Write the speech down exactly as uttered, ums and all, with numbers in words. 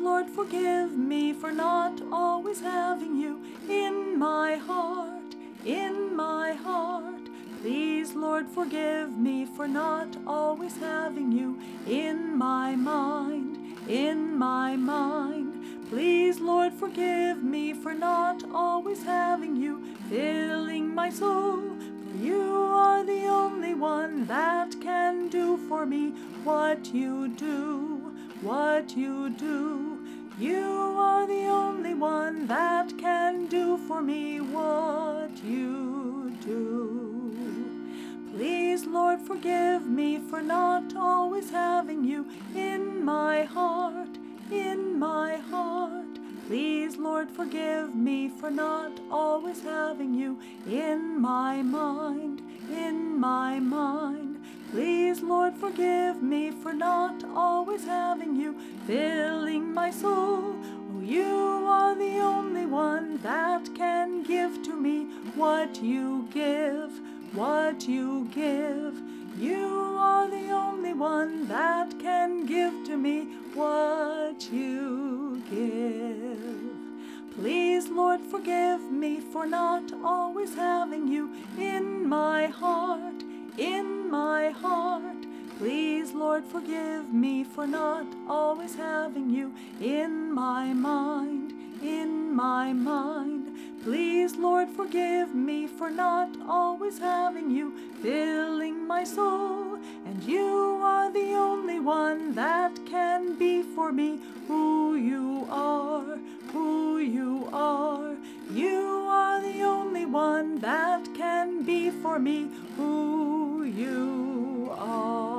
Lord, forgive me for not always having you in my heart, in my heart. Please, Lord, forgive me for not always having you in my mind, in my mind. Please, Lord, forgive me for not always having you filling my soul. For you are the only one that can do for me what you do, what you do. You are the only one that can do for me what you do. Please, Lord, forgive me for not always having you in my heart, in my heart. Please, Lord, forgive me for not always having you in my mind, in my mind. Please, Lord, forgive me for not always having you filling my soul. Oh, you are the only one that can give to me what you give, what you give. You are the only one that can give to me what you give. Please, Lord, forgive me for not always having you in my heart, in my heart. Please, Lord, forgive me for not always having you in my mind, in my mind. Please, Lord, forgive me for not always having you filling my soul. And you are the only one that can be for me who you are, who you are. You are the only one that can be for me who you are.